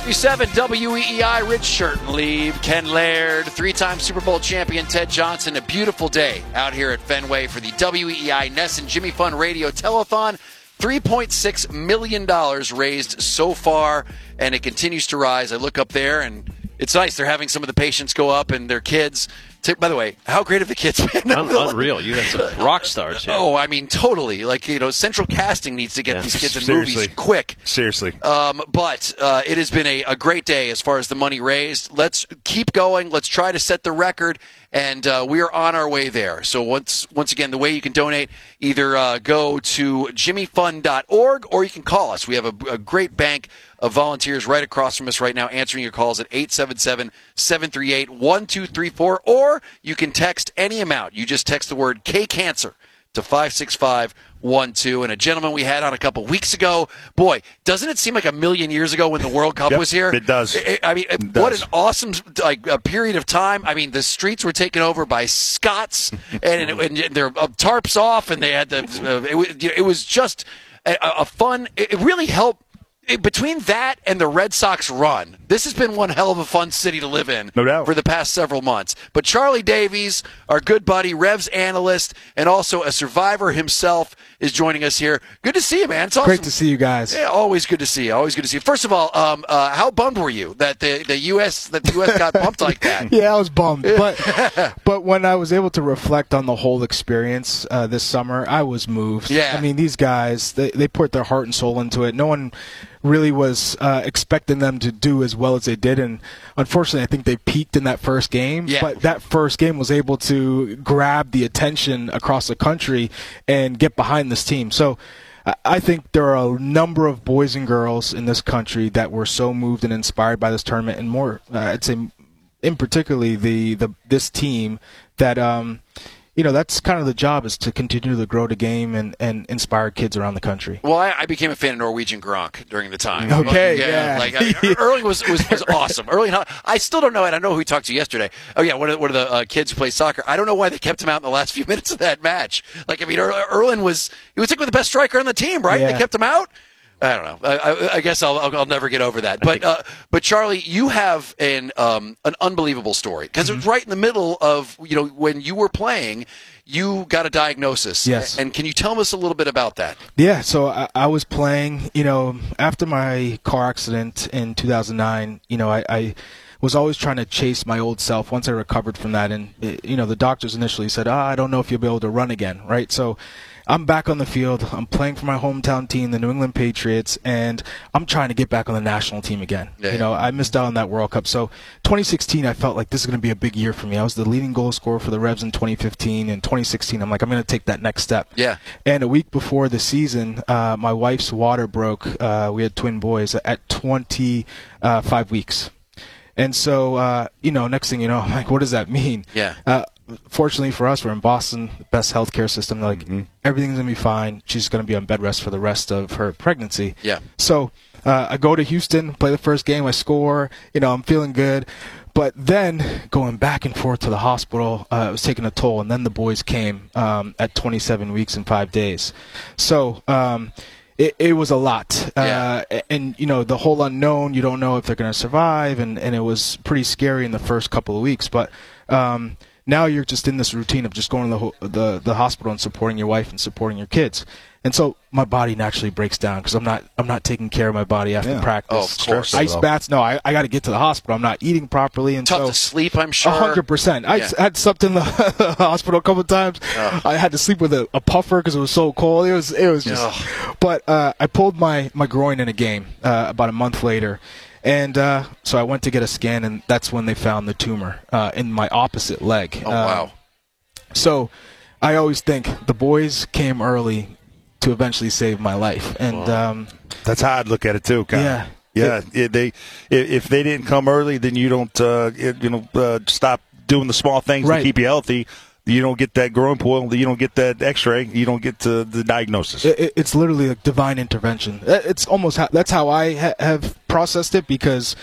93.7 WEEI, Rich Shirt Leave, Ken Laird, three-time Super Bowl champion Ted Johnson. A beautiful day out here at Fenway for the WEEI Ness and Jimmy Fun Radio Telethon. $3.6 million raised so far, and it continues to rise. I look up there, and it's nice. They're having some of the patients go up and their kids. By the way, how great have the kids been? Unreal. You got some rock stars here. Oh, I mean, totally. Central Casting needs to get these kids in movies quick. Seriously. But it has been a great day as far as the money raised. Let's keep going. Let's try to set the record, and we are on our way there. So once again, the way you can donate, either go to jimmyfund.org or you can call us. We have a great bank of volunteers right across from us right now answering your calls at 877-738-1234, or you can text any amount. You just text the word K-Cancer to 56512. And a gentleman we had on a couple weeks ago, boy, doesn't it seem like a million years ago when the World Cup was here? It does. What an awesome a period of time. I mean, the streets were taken over by Scots, and their tarps off, and they had it was just a fun. It really helped. Between that and the Red Sox run, this has been one hell of a fun city to live in, no doubt, for the past several months. But Charlie Davies, our good buddy, Revs analyst, and also a survivor himself, is joining us here. Good to see you, man. It's awesome. Great to see you guys. Yeah, always good to see you. Always good to see you. First of all, how bummed were you that the U.S. got bumped like that? Yeah, I was bummed. But when I was able to reflect on the whole experience this summer, I was moved. Yeah. I mean, these guys, they put their heart and soul into it. No one really was expecting them to do as well as they did, and unfortunately I think they peaked in that first game. Yeah. But that first game was able to grab the attention across the country and get behind this team. So I think there are a number of boys and girls in this country that were so moved and inspired by this tournament, and more I'd say in particularly this team that that's kind of the job, is to continue to grow the game and inspire kids around the country. Well, I became a fan of Norwegian Gronk during the time. Okay, Erling was awesome. Erling, I still don't know, and I know who we talked to yesterday. Oh, yeah, one of the kids who plays soccer. I don't know why they kept him out in the last few minutes of that match. Erling was like the best striker on the team, right? Yeah. They kept him out? I don't know. I guess I'll never get over that. But Charlie, you have an unbelievable story, because it was right in the middle of when you were playing, you got a diagnosis. Yes. And can you tell us a little bit about that? Yeah. So I was playing. After my car accident in 2009. I was always trying to chase my old self once I recovered from that, and the doctors initially said, I don't know if you'll be able to run again, right? So I'm back on the field. I'm playing for my hometown team, the New England Patriots, and I'm trying to get back on the national team again. Yeah. I missed out on that World Cup. So 2016, I felt like this is going to be a big year for me. I was the leading goal scorer for the Revs in 2015. In 2016, I'm going to take that next step. Yeah. And a week before the season, my wife's water broke. We had twin boys at 25 weeks. And so, next thing you know, I'm like, what does that mean? Yeah. Fortunately for us, we're in Boston, the best healthcare system. They're like, everything's going to be fine. She's going to be on bed rest for the rest of her pregnancy. Yeah. So I go to Houston, play the first game, I score. I'm feeling good. But then going back and forth to the hospital, it was taking a toll. And then the boys came at 27 weeks and 5 days. So it was a lot. Yeah. And, the whole unknown, you don't know if they're going to survive. And it was pretty scary in the first couple of weeks. But now you're just in this routine of just going to the hospital and supporting your wife and supporting your kids. And so my body naturally breaks down because I'm not taking care of my body after practice. Oh, of course. Ice baths, no, I got to get to the hospital. I'm not eating properly. And tough to sleep, I'm sure. 100%. I had slept in the hospital a couple of times. I had to sleep with a puffer because it was so cold. It was just. But I pulled my groin in a game about a month later. And so I went to get a scan, and that's when they found the tumor in my opposite leg. Oh, wow. So I always think the boys came early to eventually save my life. And that's how I'd look at it, too, Kyle. Yeah. If they didn't come early, then you don't stop doing the small things to keep you healthy. You don't get that growing point. You don't get that X-ray. You don't get to the diagnosis. It's literally like divine intervention. It's almost that's how I have processed it, because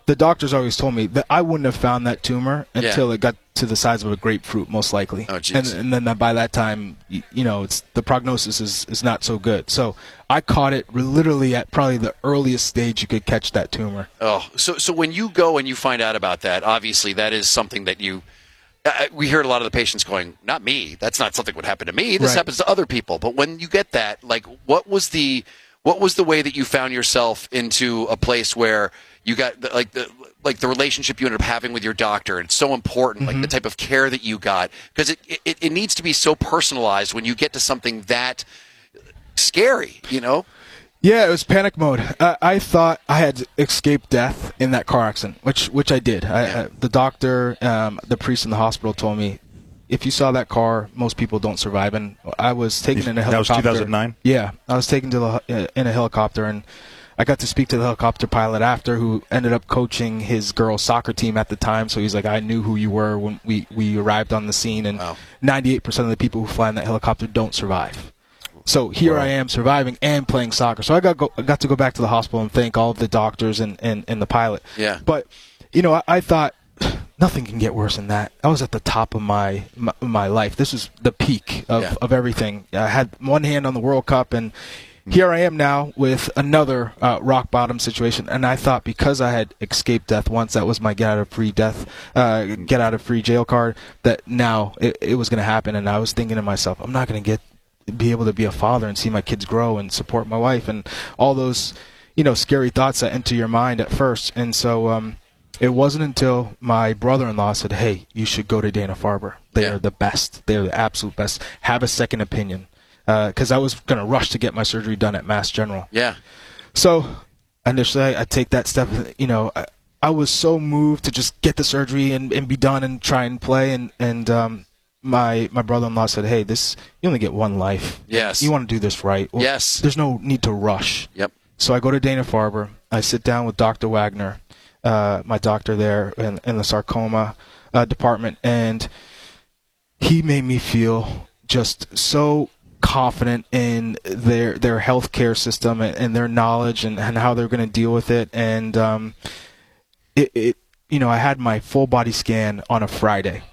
the doctors always told me that I wouldn't have found that tumor until it got to the size of a grapefruit, most likely. Oh, geez. And then by that time, it's the prognosis is not so good. So I caught it literally at probably the earliest stage you could catch that tumor. Oh, so when you go and you find out about that, obviously that is something that you. We heard a lot of the patients going, "Not me. That's not something that would happen to me. This happens to other people." But when you get that, like, what was the way that you found yourself into a place where you got the relationship you ended up having with your doctor? And it's so important, like the type of care that you got, because it needs to be so personalized when you get to something that scary, Yeah, it was panic mode. I thought I had escaped death in that car accident, which I did. The doctor, the priest in the hospital told me, if you saw that car, most people don't survive. And I was taken in a helicopter. That was 2009? Yeah, I was taken in a helicopter, and I got to speak to the helicopter pilot after, who ended up coaching his girls' soccer team at the time. So he's like, I knew who you were when we arrived on the scene, and 98% of the people who fly in that helicopter don't survive. So here I am surviving and playing soccer. So I got to go back to the hospital and thank all of the doctors and the pilot. Yeah. But, I thought nothing can get worse than that. I was at the top of my life. This was the peak of everything. I had one hand on the World Cup, and here I am now with another rock bottom situation. And I thought because I had escaped death once, that was my get out of free jail card, that now it was going to happen. And I was thinking to myself, I'm not going to be able to be a father and see my kids grow and support my wife, and all those scary thoughts that enter your mind at first. And so it wasn't until my brother-in-law said, hey, you should go to Dana-Farber. They are the best. They are the absolute best. Have a second opinion, because I was going to rush to get my surgery done at Mass General. So initially I take that step. I was so moved to just get the surgery and be done and try and play, and my brother-in-law said, hey, you only get one life. Yes. You want to do this right. Well, yes. There's no need to rush. Yep. So I go to Dana-Farber. I sit down with Dr. Wagner, my doctor there in the sarcoma department, and he made me feel just so confident in their healthcare system and their knowledge and how they're going to deal with it. And I had my full body scan on a Friday.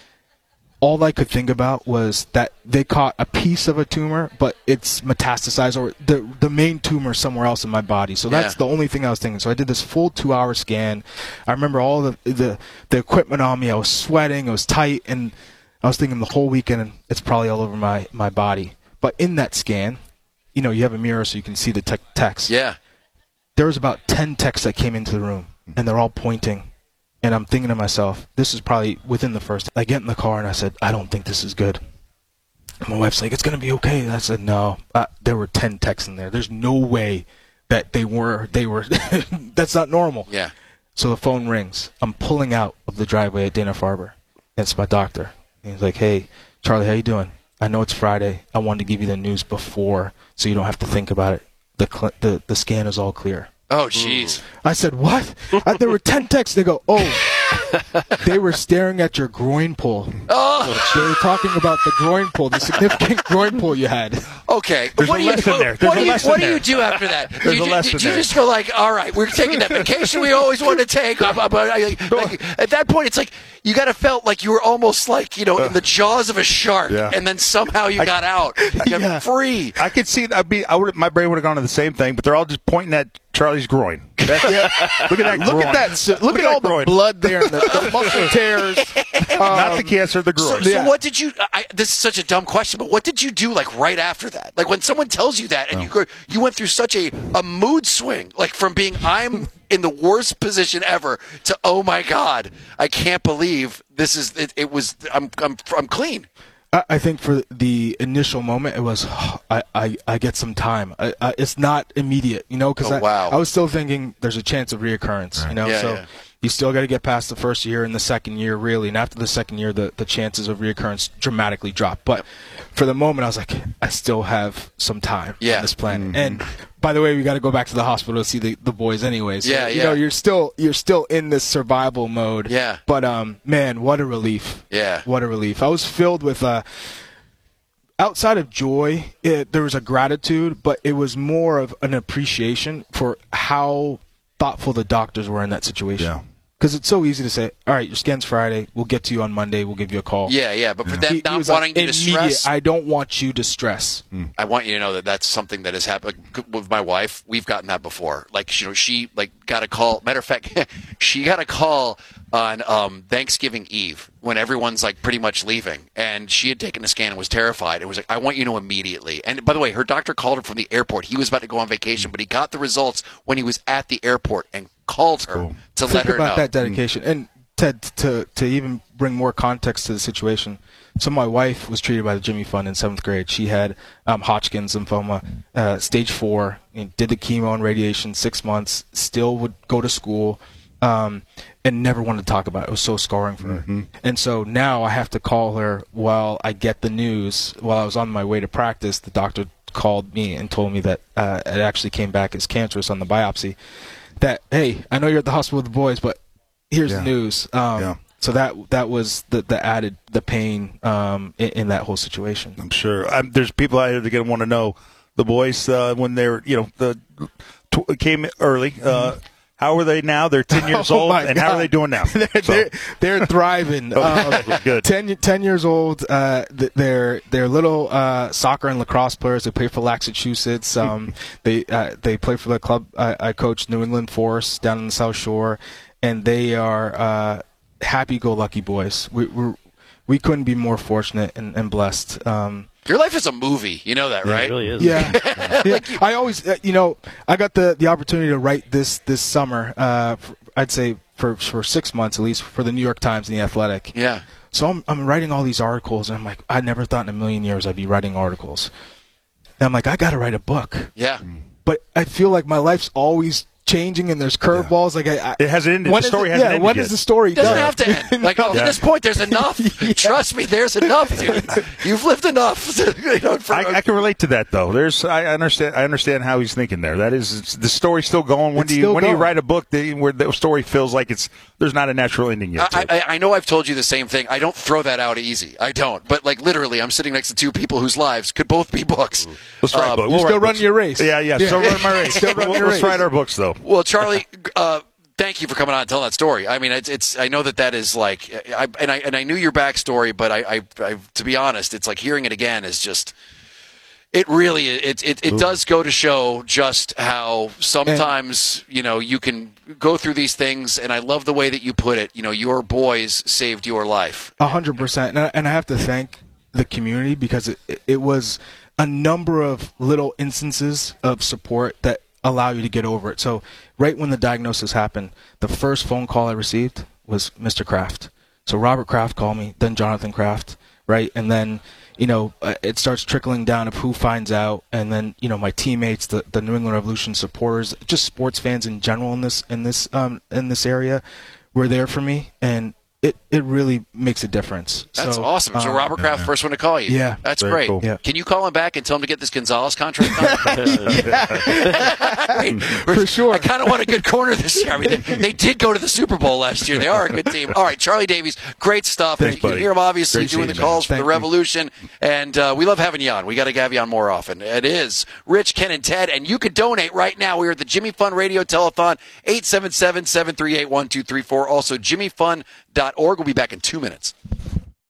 All I could think about was that they caught a piece of a tumor, but it's metastasized, or the main tumor somewhere else in my body. So that's the only thing I was thinking. So I did this full 2-hour scan. I remember all the equipment on me. I was sweating. It was tight. And I was thinking the whole weekend, it's probably all over my body. But in that scan, you have a mirror so you can see the text. Yeah. There was about 10 texts that came into the room, and they're all pointing. And I'm thinking to myself, this is probably within the first. I get in the car and I said, I don't think this is good. And my wife's like, it's going to be okay. And I said, no. There were 10 texts in there. There's no way that they were. That's not normal. Yeah. So the phone rings. I'm pulling out of the driveway at Dana-Farber. It's my doctor. And he's like, hey, Charlie, how you doing? I know it's Friday. I wanted to give you the news before so you don't have to think about it. The scan is all clear. Oh, jeez. I said, what? There were 10 texts. They go, they were staring at your groin pull. Oh. They were talking about the groin pull, the significant groin pull you had. Okay. There's what a lesson there. What do you do after that? There's a lesson Did you there. just go like, all right, we're taking that vacation we always wanted to take? At that point, it's like you got to felt like you were almost like, in the jaws of a shark, and then somehow you got out. You got free. I could see that. My brain would have gone to the same thing, but they're all just pointing at Charlie's groin. Look at that groin. Look at all the blood there, and the muscle tears. Not the cancer, the groin. So what did you? This is such a dumb question, but what did you do like right after that? Like when someone tells you that, and you went through such a mood swing, like from being I'm in the worst position ever to oh my god, I can't believe this is it was I'm clean. I think for the initial moment, it was, I get some time. It's not immediate, because I was still thinking there's a chance of reoccurrence, right. You still got to get past the first year and the second year, really. And after the second year, the chances of reoccurrence dramatically drop. But for the moment, I was like, I still have some time on this planet. Mm-hmm. And by the way, we got to go back to the hospital to see the boys anyways. So, you're still in this survival mode. Yeah. But, man, what a relief. Yeah. What a relief. I was filled with outside of joy, there was a gratitude, but it was more of an appreciation for how thoughtful the doctors were in that situation. Yeah. Because it's so easy to say, all right, your scan's Friday. We'll get to you on Monday. We'll give you a call. Yeah. But for them He not was wanting like, you to stress. I don't want you to stress. I want you to know that that's something that has happened with my wife. We've gotten that before. Like, she got a call. Matter of fact, she got a call on Thanksgiving Eve when everyone's like pretty much leaving, and she had taken a scan and was terrified. It was like, I want you to know immediately. And by the way, her doctor called her from the airport. He was about to go on vacation, but he got the results when he was at the airport and called her to let her know. Think about that dedication. And Ted, to even bring more context to the situation. So my wife was treated by the Jimmy Fund in 7th grade. She had Hodgkin's lymphoma, stage 4, did the chemo and radiation 6 months, still would go to school, and never wanted to talk about it. It was so scarring for her. And so now I have to call her while I get the news. While I was on my way to practice, the doctor called me and told me that it actually came back as cancerous on the biopsy. That, hey, I know you're at the hospital with the boys, but here's the news. So that was the pain in that whole situation. I'm sure. There's people out here that are going to want to know the boys when they're came early. How are they now? They're 10 years old, and how are they doing now? They're thriving. Good. 10 years old. They're little soccer and lacrosse players. They play for Massachusetts. They play for the club I coach, New England Forest, down in the South Shore, and they are happy-go-lucky boys. We couldn't be more fortunate and blessed. Your life is a movie. You know that, right? It really is. Yeah. I always, I got the opportunity to write this summer, I'd say for 6 months at least, for the New York Times and The Athletic. Yeah. So I'm writing all these articles, and I'm like, I never thought in a million years I'd be writing articles. And I'm like, I got to write a book. Yeah. But I feel like my life's always changing, and there's curveballs. Like it hasn't ended. The story hasn't ended. When is the story done? done? It doesn't have to end. Like, at this point, there's enough. Trust me, there's enough, dude. You've lived enough. I can relate to that, though. I understand how he's thinking there. That is, the story's still going. When do you write a book where the story feels like there's not a natural ending yet? I know I've told you the same thing. I don't throw that out easy. I don't. But like literally, I'm sitting next to two people whose lives could both be books. Let's write books. You're still running your race. Yeah. Still running my race. Let's write our books, though. Well, Charlie, thank you for coming on and telling that story. I mean, it's. I know that is like, I knew your backstory, but I to be honest, it's like hearing it again is just. It really it does go to show just how sometimes you can go through these things, and I love the way that you put it. Your boys saved your life. 100%, and I have to thank the community because it was a number of little instances of support that allow you to get over it. So right when the diagnosis happened, the first phone call I received was Mr. Kraft. So Robert Kraft called me, then Jonathan Kraft, right? And then, it starts trickling down of who finds out. And then, my teammates, the New England Revolution supporters, just sports fans in general in this area were there for me. And it really makes a difference. That's awesome. So Robert Kraft, first one to call you. Yeah. That's very great. Cool. Yeah. Can you call him back and tell him to get this Gonzalez contract done? For sure. I kind of want a good corner this year. I mean, they did go to the Super Bowl last year. They are a good team. All right, Charlie Davies, great stuff. Thanks, you can buddy. hear him obviously Great doing the seeing you, calls for man. the Revolution. And we love having you on. We got to have you on more often. It is Rich, Ken, and Ted. And you can donate right now. We are at the Jimmy Fund Radio Telethon, 877-738-1234. Also, jimmyfund.org. We'll be back in 2 minutes.